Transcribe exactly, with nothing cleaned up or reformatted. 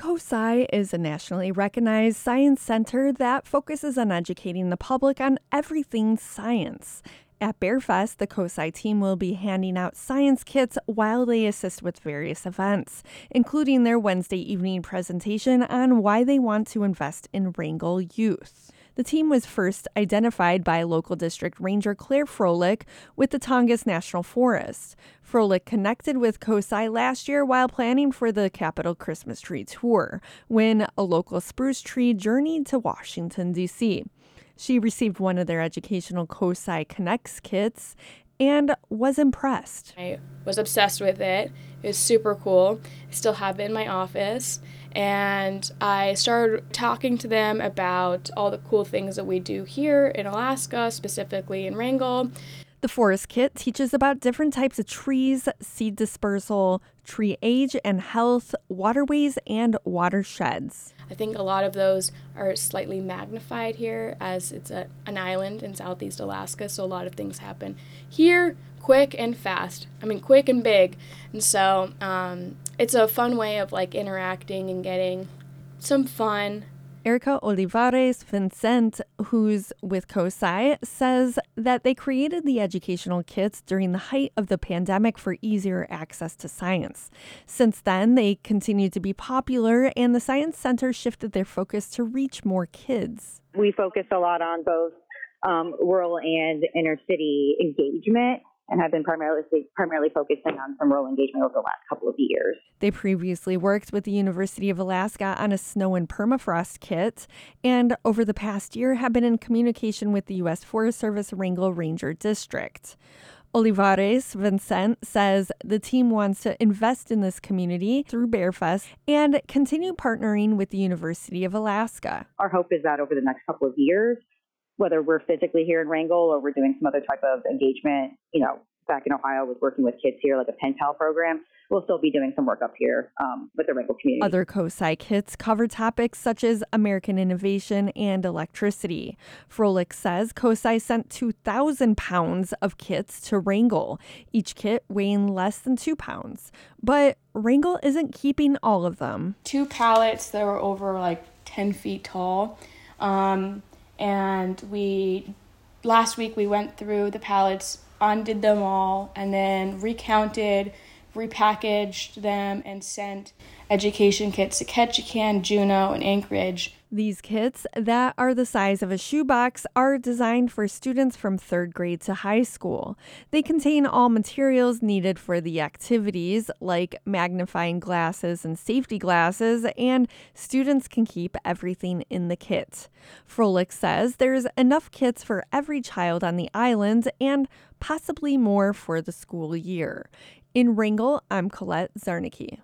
COSI is a nationally recognized science center that focuses on educating the public on everything science. At Bearfest, the COSI team will be handing out science kits while they assist with various events, including their Wednesday evening presentation on why they want to invest in Wrangell youth. The team was first identified by local district ranger Claire Froelich with the Tongass National Forest. Froelich connected with COSI last year while planning for the Capitol Christmas Tree Tour, when a local spruce tree journeyed to Washington, D C She received one of their educational COSI Connects kits and was impressed. I was obsessed with it. It was super cool. I still have it in my office. And I started talking to them about all the cool things that we do here in Alaska, specifically in Wrangell. The Forest Kit teaches about different types of trees, seed dispersal, tree age and health, waterways, and watersheds. I think a lot of those are slightly magnified here as it's a, an island in southeast Alaska, so a lot of things happen here quick and fast. I mean, quick and big. And so um, it's a fun way of like interacting and getting some fun. Erica Olivares Vincent, who's with COSI, says that they created the educational kits during the height of the pandemic for easier access to science. Since then, they continue to be popular, and the Science Center shifted their focus to reach more kids. We focus a lot on both um, rural and inner city engagement, and have been primarily primarily focusing on some rural engagement over the last couple of years. They previously worked with the University of Alaska on a snow and permafrost kit, and over the past year have been in communication with the U S Forest Service Wrangell Ranger District. Olivares Vincent says the team wants to invest in this community through Bearfest and continue partnering with the University of Alaska. Our hope is that over the next couple of years, whether we're physically here in Wrangell or we're doing some other type of engagement, you know, back in Ohio with working with kids here, like a pen pal program, we'll still be doing some work up here um, with the Wrangell community. Other COSI kits cover topics such as American innovation and electricity. Froelich says COSI sent two thousand pounds of kits to Wrangell, each kit weighing less than two pounds. But Wrangell isn't keeping all of them. Two pallets that were over like ten feet tall. Um, And we, last week we went through the pallets, undid them all, and then recounted, repackaged them, and sent education kits to Ketchikan, Juneau, and Anchorage. These kits, that are the size of a shoebox, are designed for students from third grade to high school. They contain all materials needed for the activities, like magnifying glasses and safety glasses, and students can keep everything in the kit. Froelich says there's enough kits for every child on the island and possibly more for the school year. In Wrangell, I'm Colette Zarnicki.